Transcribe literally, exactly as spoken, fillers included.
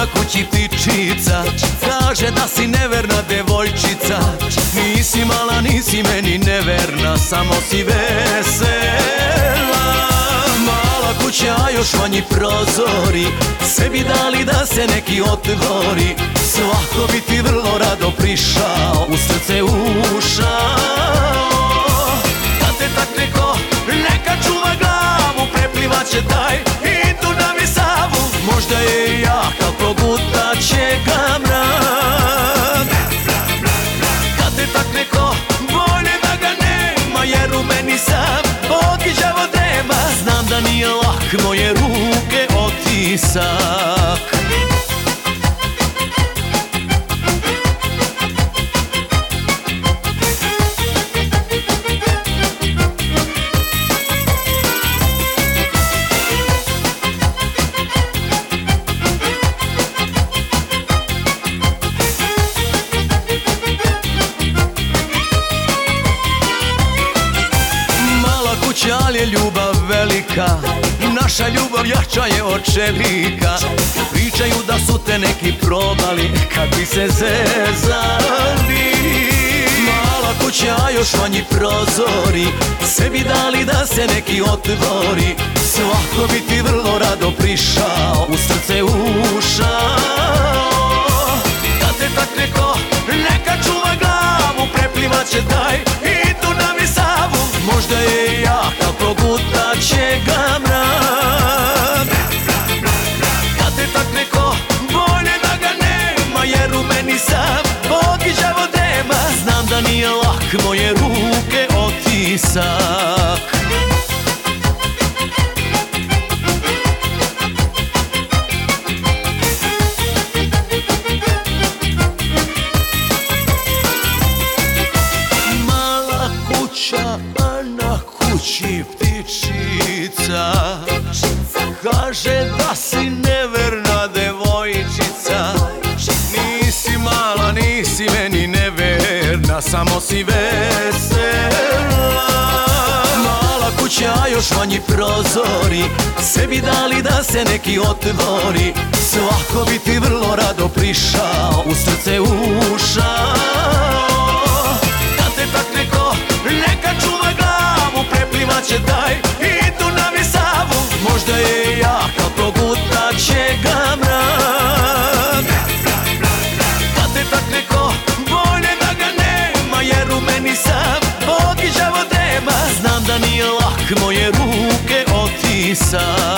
kući ptičica kaže da si neverna devojčica. Nisi mala, nisi meni neverna, samo si vesela. Mala kuća, a još manji prozori, sebi dali da se neki otvori. Svako bi ti vrlo rado prišao, u srce ušao. Kad te tak neko neka čuva glavu, preplivaće taj i Dunav i Savu. Možda je jak, al progutaće ga mrak. Kad te tak neko bolje da ga nema, jer u meni sam ogiđavo drema. Znam da nije lak, moje ruke otisak. Ali je ljubav velika, naša ljubav jača je od čelika. Pričaju da su te neki probali, kad bi se zezali. Mala kuća, a još manji prozori, sebi dali da se neki otvori. Svako bi ti vrlo rado prišao, u srce ušao. Kad te tak neko neka čuva glavu, preplivaće taj i Dunav i Savu. Možda je jak, al progutaće ga mrak. Kad te tak neko bolje da ga nema, jer u meni sam ogiđavo drema. Znam da nije lak, moje ruke otisak. Mala kuća, a na kući ptičica kaže da si neverna devojčica. Nisi mala, nisi meni neverna, samo si vesela. Mala kuća, a još manji prozori, sebi dali da se neki otvori. Svako bi ti vrlo rado prišao, u srce ušao. Kad te tak neko neka čuva glavu, preplivaće taj i Dunav i Savu. Možda je jak, al progutaće ga mrak. Kad te tak neko bolje da ga nema, jer u meni sam ogiđavo drema. Znam da nije lak, moje ruke otisak.